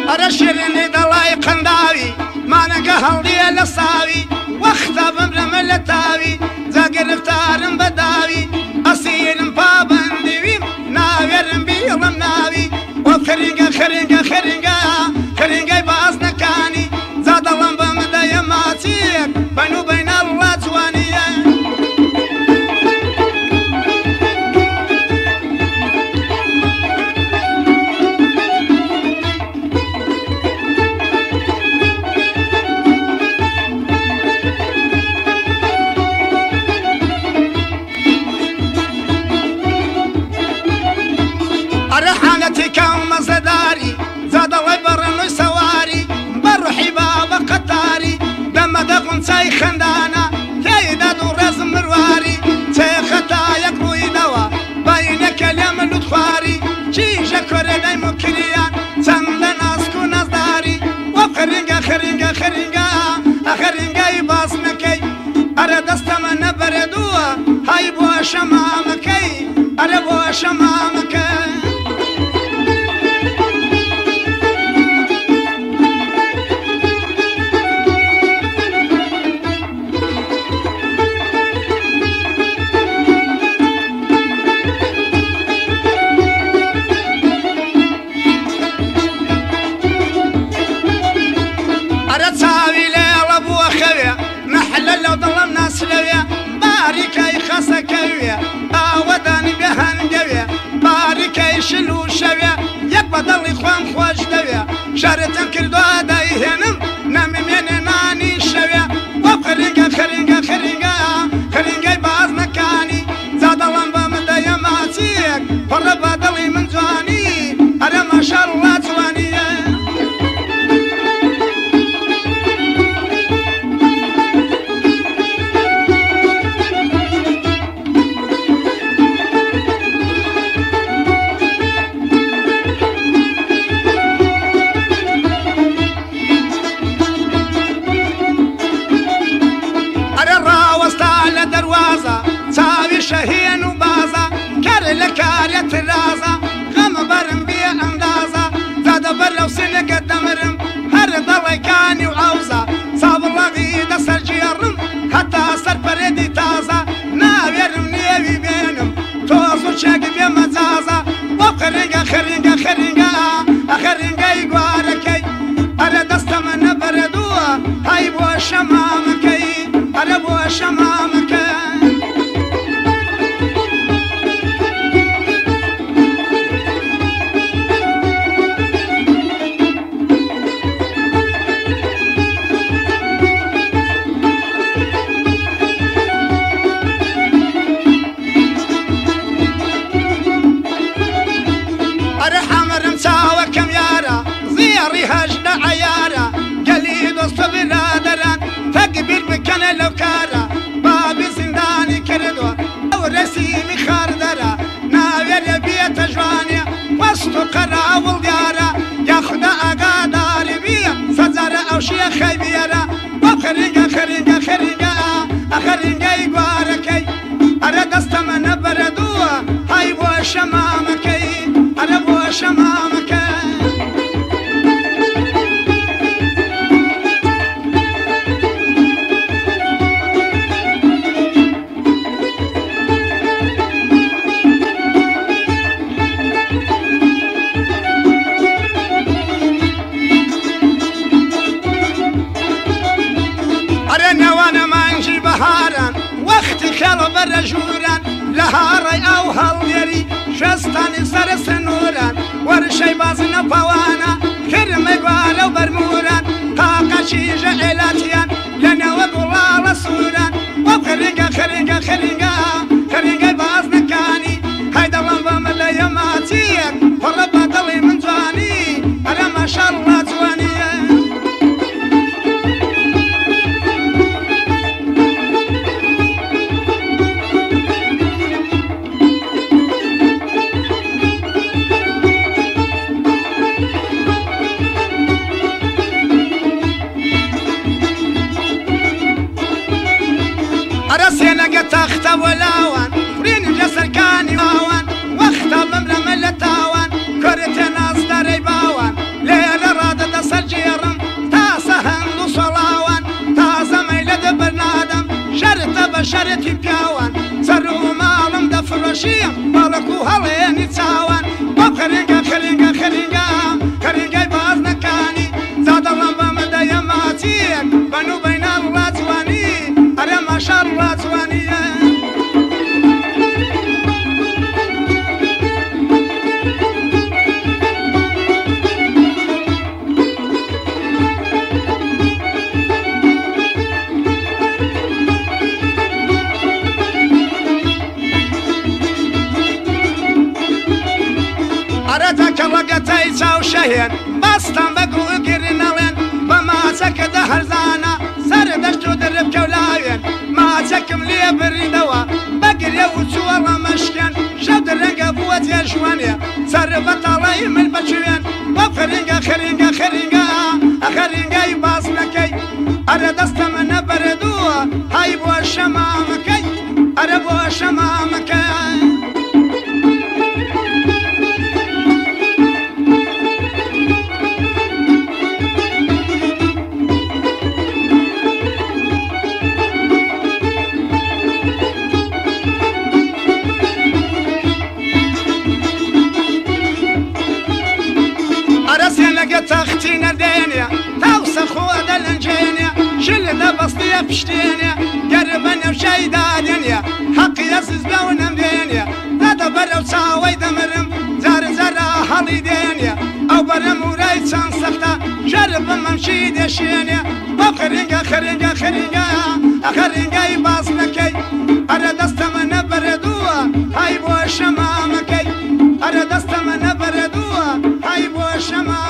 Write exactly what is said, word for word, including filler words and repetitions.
أرى شيرني دڵای قەنداوی مانەکە هەڵدیە لە ساوی وەختە بمرم لە تاوی جا گرفتارم بە داوی ئەسیرم پابەندیویم ناوێرم بیڵم ناوی وە خرینگە خرینگە خرینگە خرینگەی باز نەکانی جا دەڵم بەمدەیە ماچیەک بەن و بەینە ڕڵا جوانیە تكاو مزداري زاد وبر سواري بروحي بابا قطاري دم دقن ساي خندانا تيدا دورز مرواري تيختا يقوي دوا بينك اليوم لطخاري جيجا كوري مكريان سندنا اسكو نزداري وخرينجا خرينجا خرينجا خرينجا يباسمكي ارى دستمن بردوا هاي بو شمامكي ارى بو شمامكي باركي خسكوية آوداني بهنجوية باركي شلو شوية يقبضل إخوان خوش دوية شارتن كردو آداي هنم نمي من ناني شوية وخرينجا خرينجا خرينجا خرينجا باز مكاني زاد الله بمدى يماتيك فربا دلي من جواني أنا ما شاء الله جوانية شهين وبازا كار لكارية الرازا غم برم بيا اندازا زاد برلو سنك الدمرم هر ضلي كاني وعوزا صاب الله غيدا سرجيرم حتى سر بردي تازا ناويرم نيوي بينم توزو شاق بيا مزازا وخرينجا خرينجا خرينجا خرينجا يقواركي أرى دستمن بردوا هاي بو شمامكي أرى بو شمامكي هجنا عيارة قليل وسط بلادران تقبل بكنا لو كارا بابي زنداني كردوا أو رسيمي خاردرا ناوير بيت جوانيا وسط قرا والديارة ياخد أقا داري بيا سزارة أو شيا خيبيرا وخرينجا خرينجا خرينجا خرينجا يقواركي أرى دستمن بردوا هاي بو شمامكي أرى بو شمامكي برجوران لهاري أو هاليري شستاني سر سنوران ورشي بازنا بوانا كرمي قوالو برموران قاقا شيجا إلاتيان لنا وقلال سوران وخرينجا خرينجا خرينجا خرينجا بازنا كاني هيدا لنبا ملا يماتيك فربا دلي من جواني أنا ما شاء الله جواني أرسينا تخت ولاوان فرين جسر كاني واوان واختا بمرم اللتاوان كرت ناس داري باوان ليلة راد هێن باستان بەگوڵ گرنەڵێن بە ماچەکەدا هەرزانە سەر دەشت و درب کەولاوێن ماچەکم لێ بریدەوە بەگرێ و چووەڵە مەشکێن شەو درەنگە بووە جێژوانێ سەر بەتاڵی من بەچوێن بە خەرینگە خەرینگە خەرینگە خەرینگای باز نەکەی ئەرە دەستە منە بەرەدووە های بۆ شەمامەکەی ئەرە بۆ شەمامەکەی تەختی نەدێنێ تاوسە خۆ دەلەنجێنێ شل دەبەستیە پشتێنێ گەر بە نەوشای دادێنێ حەقی ئەزیز بە و نەمدێنێ دەدە بەرەو چاوەی دەمرم جارە جارە هەڵی دێنێ ئەو بەرە مورای چەند سەختە ژەر بە مەمشی دێشێنێ بۆ خەرینگە خەرینگە خەرینگە خەرینگای باز نەکەی ئەرە دەستە منە بەرەدووە های بۆ شەمامەکەی ئەرە دەستە